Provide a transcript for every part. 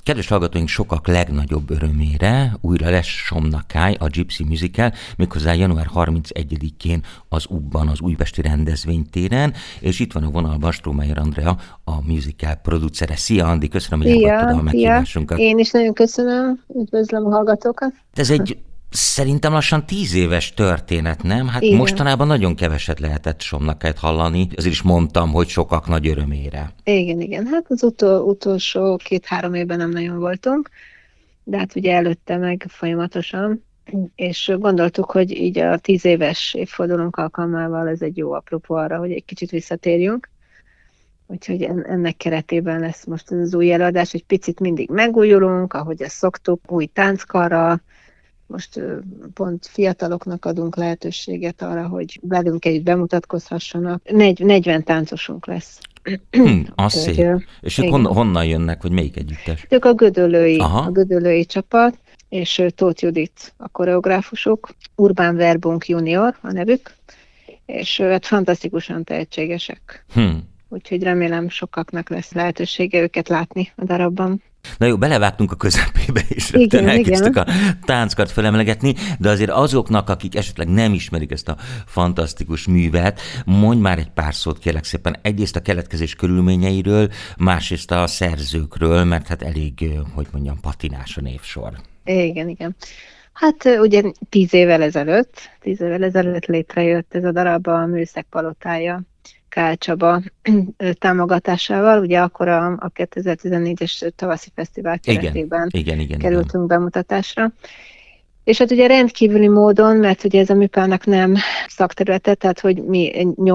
Kedves hallgatóink, sokak legnagyobb örömére újra lesz Somnakály, a Gypsy Musical, méghozzá január 31-én az UB-ban, az Újpesti Rendezvénytéren, és itt van a vonalban Strohmeyer Andrea, a musical producere. Szia, Andi, köszönöm, hogy elfogadtad a meghívásunkat. Én is nagyon köszönöm, üdvözlöm a hallgatókat. Ez egy szerintem lassan 10 éves történet, nem? Hát igen. Mostanában nagyon keveset lehetett Somnakályt hallani, azért is mondtam, hogy sokak nagy örömére. Igen. Hát az utolsó 2-3 évben nem nagyon voltunk, de hát ugye előtte meg folyamatosan, és gondoltuk, hogy így a 10 éves évfordulónk alkalmával ez egy jó apropó arra, hogy egy kicsit visszatérjünk. Úgyhogy ennek keretében lesz most az új előadás, egy picit mindig megújulunk, ahogy ezt szoktuk, új tánckarral. Most pont fiataloknak adunk lehetőséget arra, hogy velünk együtt bemutatkozhassanak. 40 táncosunk lesz. Az szép. És ők honnan jönnek, vagy melyik együttes? Ők a Gödöllői csapat, és Tóth Judit a koreográfusok, Urbán Verbunk Junior a nevük, és hát fantasztikusan tehetségesek. Úgyhogy remélem sokaknak lesz lehetősége őket látni a darabban. Na jó, belevágtunk a közepébe, és rögtön elkezdtük a tánckart felemlegetni, de azért azoknak, akik esetleg nem ismerik ezt a fantasztikus művet, mondj már egy pár szót, kérlek szépen, egyrészt a keletkezés körülményeiről, másrészt a szerzőkről, mert hát elég, hogy mondjam, patinás a névsor. Igen. Hát ugye 10 évvel ezelőtt létrejött ez a darab, a Műszeg Palotája Kál Csaba támogatásával, ugye akkor a 2014-es tavaszi fesztivál keretében kerültünk bemutatásra. És hát ugye rendkívüli módon, mert ugye ez a műpának nem szakterülete, tehát hogy mi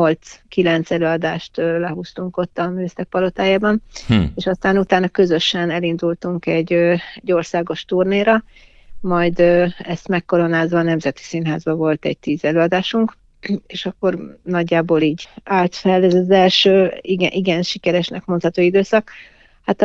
8-9 előadást lehúztunk ott a Műszeg Palotájában, és aztán utána közösen elindultunk egy országos turnéra, majd ezt megkoronázva a Nemzeti Színházban volt egy 10 előadásunk, és akkor nagyjából így állt fel ez az első igen sikeresnek mondható időszak. Hát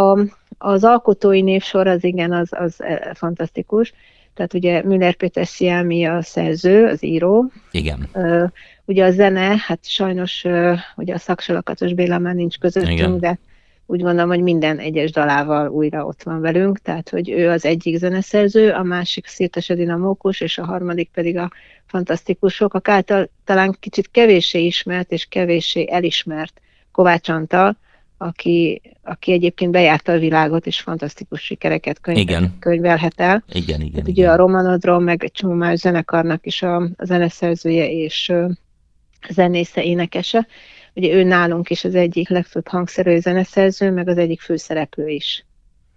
az alkotói névsor az fantasztikus. Tehát ugye Müller Péter Sziámi a szerző, az író. Igen. Ugye a zene, hát sajnos ugye a Szaksalakatos Béla már nincs közöttünk, de úgy gondolom, hogy minden egyes dalával újra ott van velünk, tehát hogy ő az egyik zeneszerző, a másik Szirtes Edina Mókus, és a harmadik pedig a fantasztikusok, által talán kicsit kevéssé ismert és kevéssé elismert Kovács Antal, aki egyébként bejárta a világot, és fantasztikus sikereket könyvelhet el. Igen. Ugye a Romanodról, meg egy csomó más zenekarnak is a zeneszerzője és zenésze, énekese. Ugye ő nálunk is az egyik legfőbb hangszerű zeneszerző, meg az egyik főszereplő is.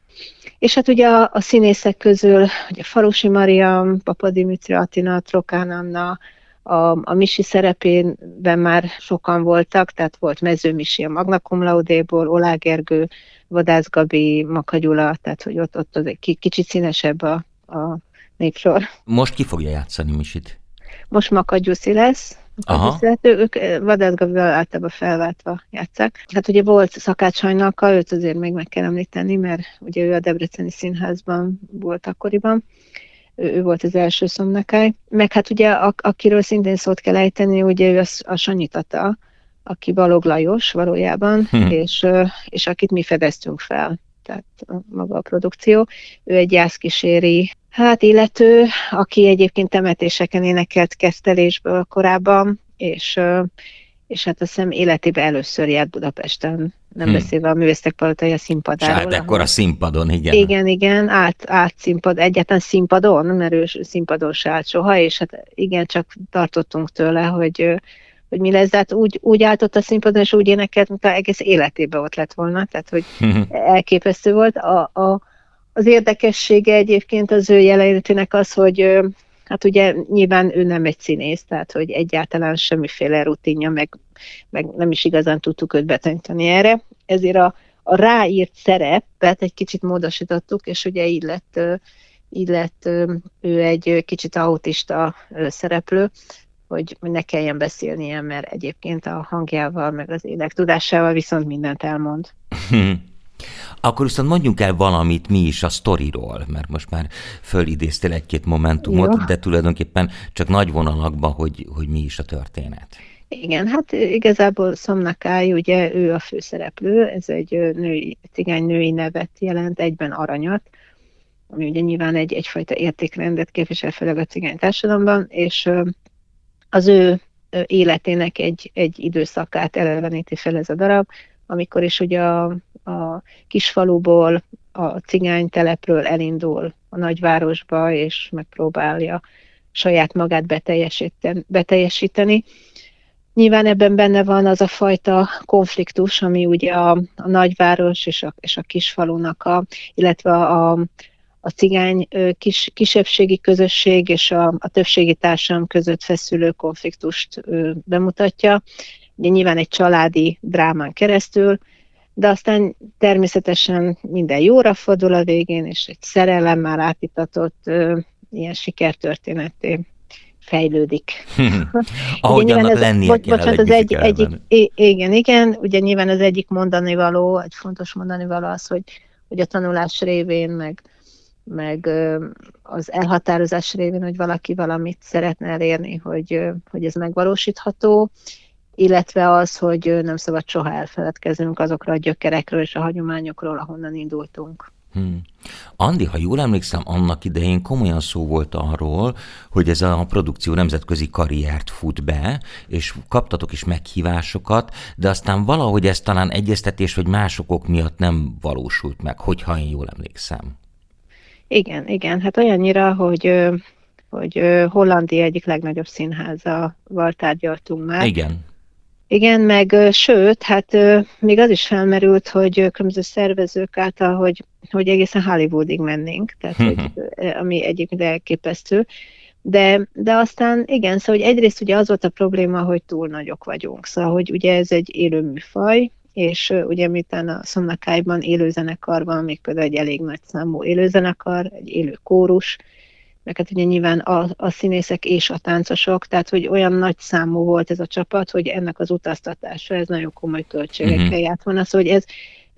És hát ugye a színészek közül ugye Falusi Mariam, Papa Dimitri Atina, Trokán Anna, a Misi szerepében már sokan voltak, tehát volt Mező Misi a Magna Cum Laude-ból, Olá Gergő, Vadász Gabi, Maka Gyula, tehát hogy ott az egy kicsit színesebb a népsor. Most ki fogja játszani Misit? Most Maka Gyuszi lesz. Ők Vadász Gabival általában felváltva játsszák. Hát ugye volt Szakács Hajnalka, őt azért még meg kell említeni, mert ugye ő a Debreceni Színházban volt akkoriban. Ő volt az első Somnakály. Meg hát ugye akiről szintén szót kell ejteni, ugye ő a Sanyi Tata, aki Balogh Lajos valójában, és akit mi fedeztünk fel. Tehát maga a produkció. Ő egy jászkíséri illető, aki egyébként temetéseken énekelt Kesztelésből korábban, és hát azt hiszem életében először járt Budapesten, nem beszélve a Művészek Palotája színpadáról. Hát akkor a színpadon, igen. Igen, állt színpad, egyáltalán színpadon, mert ő színpadon se állt soha, és hát igen, csak tartottunk tőle, hogy mi lesz, de hát úgy állt ott a színpadon, és úgy énekelt, mint egész életében ott lett volna, tehát hogy elképesztő volt. Az érdekessége egyébként az ő jelenlétének az, hogy hát ugye nyilván ő nem egy színész, tehát hogy egyáltalán semmiféle rutinja, meg nem is igazán tudtuk őt betanítani erre. Ezért a ráírt szerepet egy kicsit módosítottuk, és ugye így lett ő egy kicsit autista szereplő, hogy ne kelljen beszélnie, mert egyébként a hangjával, meg az énektudásával viszont mindent elmond. Akkor viszont mondjunk el valamit mi is a sztoriról, mert most már fölidéztél egy-két momentumot, de tulajdonképpen csak nagy vonalakban, hogy mi is a történet. Igen, hát igazából Szomnakály, ugye ő a főszereplő, ez egy cigány női nevet jelent, egyben aranyat, ami ugye nyilván egyfajta értékrendet képvisel, főleg a cigány társadalomban, és az ő életének egy időszakát eleveníti fel ez a darab, amikor is ugye a kisfaluból, a cigánytelepről elindul a nagyvárosba, és megpróbálja saját magát beteljesíteni. Nyilván ebben benne van az a fajta konfliktus, ami ugye a nagyváros és a kisfalunak, illetve a cigány kisebbségi közösség és a többségi társadalom között feszülő konfliktust bemutatja. Ugye nyilván egy családi drámán keresztül, de aztán természetesen minden jóra fordul a végén, és egy szerelemmel átitatott ilyen sikertörténetté fejlődik. Ahogy annak lennie kell. Bocsánat, az igen, ugye nyilván az egyik mondanivaló, egy fontos mondanivaló az, hogy a tanulás révén, meg az elhatározás révén, hogy valaki valamit szeretne elérni, hogy ez megvalósítható, illetve az, hogy nem szabad soha elfeledkeznünk azokról a gyökerekről és a hagyományokról, ahonnan indultunk. Andi, ha jól emlékszem, annak idején komolyan szó volt arról, hogy ez a produkció nemzetközi karriert fut be, és kaptatok is meghívásokat, de aztán valahogy ez talán egyeztetés vagy más okok miatt nem valósult meg, hogyha én jól emlékszem. Igen, hát olyannyira, hogy Hollandia egyik legnagyobb színházával tárgyaltunk már. Igen, meg sőt, hát még az is felmerült, hogy különböző szervezők által, hogy egészen Hollywoodig mennénk, tehát hogy, ami egyébként elképesztő. De aztán igen, szóval hogy egyrészt ugye az volt a probléma, hogy túl nagyok vagyunk, szóval hogy ugye ez egy élő műfaj, és ugye miután a Szomnakályban élőzenekar van, még például egy elég nagy számú élőzenekar, egy élő kórus, meg hát ugye nyilván a színészek és a táncosok, tehát hogy olyan nagy számú volt ez a csapat, hogy ennek az utaztatása, ez nagyon komoly költségekkel járt volna, szóval hogy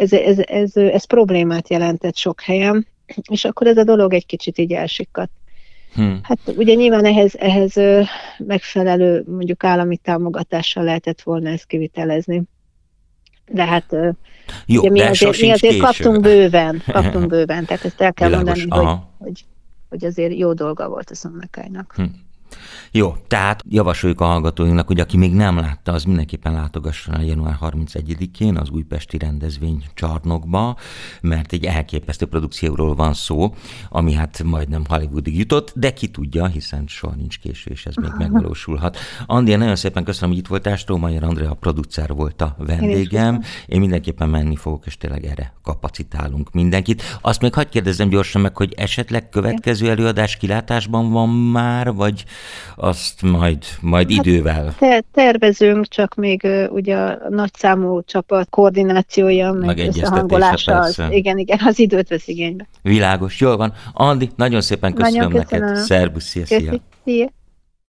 ez problémát jelentett sok helyen, és akkor ez a dolog egy kicsit így elsikkadt. Hát ugye nyilván ehhez megfelelő mondjuk állami támogatással lehetett volna ezt kivitelezni. De hát jó, ugye mi azért kaptunk bőven, tehát ezt el kell mondani, hogy azért jó dolga volt a Szomnakálynak. Jó, tehát javasoljuk a hallgatóinknak, hogy aki még nem látta, az mindenképpen látogasson el január 31-én az újpesti rendezvénycsarnokba, mert egy elképesztő produkcióról van szó, ami hát majdnem Hollywoodig jutott, de ki tudja, hiszen soha nincs késő, és ez még megvalósulhat. Andi, nagyon szépen köszönöm, hogy itt voltál, Strohmayer Andrea, a producer volt a vendégem. Én mindenképpen menni fogok, és tényleg erre kapacitálunk mindenkit. Azt még hadd kérdezzem gyorsan meg, hogy esetleg következő előadás kilátásban van már, vagy azt majd idővel? Tervezünk, csak még ugye a nagyszámú csapat koordinációja, meg összehangolása, igen, az időt vesz igénybe. Világos, jól van. Andi, nagyon szépen köszönöm neked. Szerbusz, szia!